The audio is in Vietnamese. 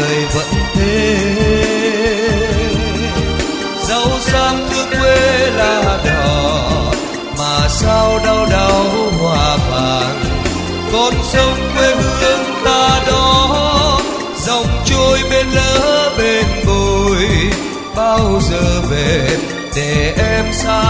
đời vẫn thế. Dẫu dáng nước quê là đỏ mà sao đau đau hoa vàng, con sông quê hương ta đó dòng trôi bên lỡ bên bồi, bao giờ về để em xa